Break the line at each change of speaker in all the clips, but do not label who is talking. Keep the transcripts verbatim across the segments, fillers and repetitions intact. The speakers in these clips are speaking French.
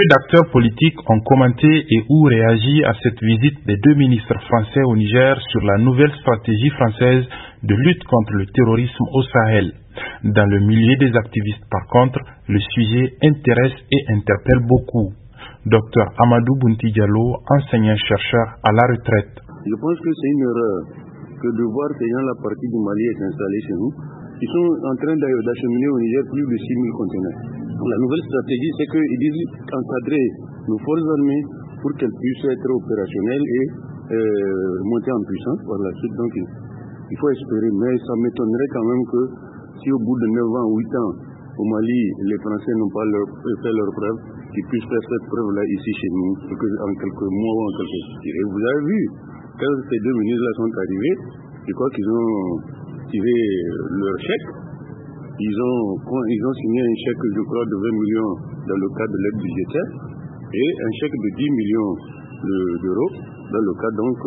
d'acteurs politiques ont commenté et ou réagi à cette visite des deux ministres français au Niger sur la nouvelle stratégie française de lutte contre le terrorisme au Sahel. Dans le milieu des activistes, par contre, le sujet intéresse et interpelle beaucoup. Docteur Amadou Bounti Diallo, enseignant-chercheur à la retraite.
Je pense que c'est une erreur que de voir ces gens, la partie du Mali est installée chez nous. Ils sont en train d'acheminer au Niger plus de six mille conteneurs. La nouvelle stratégie, c'est qu'ils disent encadrer nos forces armées pour qu'elles puissent être opérationnelles et euh, monter en puissance par la suite. Donc, il faut espérer, mais ça m'étonnerait quand même que si au bout de neuf ans, huit ans, au Mali, les Français n'ont pas leur, fait leur preuve, qu'ils puissent faire cette preuve-là ici chez nous, en quelques mois ou en quelques... Et vous avez vu, quand ces deux ministres-là sont arrivés, je crois qu'ils ont tiré leur chèque. Ils ont, ils ont signé un chèque, je crois, de vingt millions dans le cadre de l'aide budgétaire et un chèque de dix millions d'euros dans le cadre donc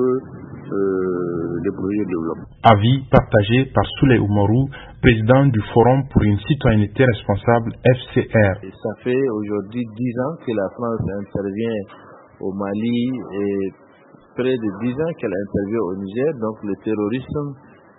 euh, des projets de développement.
Avis partagé par Souley Oumarou, président du Forum pour une citoyenneté responsable F C R.
Et ça fait aujourd'hui dix ans que la France intervient au Mali et près de dix ans qu'elle intervient au Niger, donc le terrorisme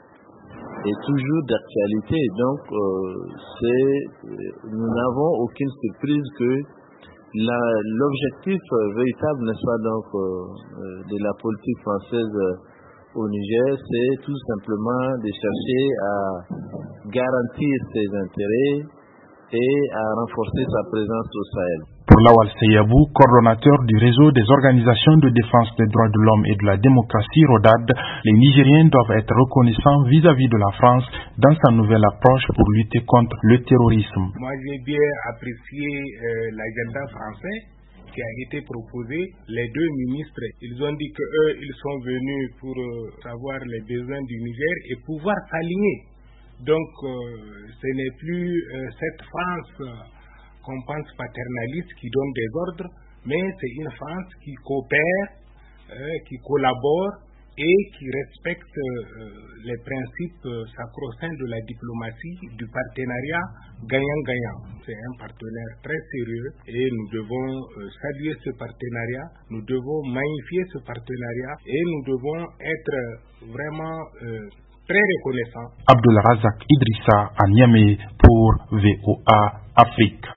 est toujours d'actualité. Donc, euh, c'est, nous n'avons aucune surprise que la, l'objectif véritable, n'est-ce pas, donc, euh, de la politique française au Niger, c'est tout simplement de chercher à garantir ses intérêts et à renforcer sa présence au Sahel.
Pour Lawal Seyabou, coordonnateur du réseau des organisations de défense des droits de l'homme et de la démocratie RODAD, les Nigériens doivent être reconnaissants vis-à-vis de la France dans sa nouvelle approche pour lutter contre le terrorisme.
Moi, j'ai bien apprécié euh, l'agenda français qui a été proposé. Les deux ministres, ils ont dit qu'eux, ils sont venus pour euh, savoir les besoins du Niger et pouvoir s'aligner. Donc, euh, ce n'est plus euh, cette France euh, qu'on pense paternaliste qui donne des ordres, mais c'est une France qui coopère, euh, qui collabore et qui respecte euh, les principes euh, sacro-saints de la diplomatie, du partenariat gagnant-gagnant. C'est un partenaire très sérieux et nous devons euh, saluer ce partenariat, nous devons magnifier ce partenariat et nous devons être vraiment euh, très reconnaissants.
Abdul Razak Idrissa à Niamey pour V O A Afrique.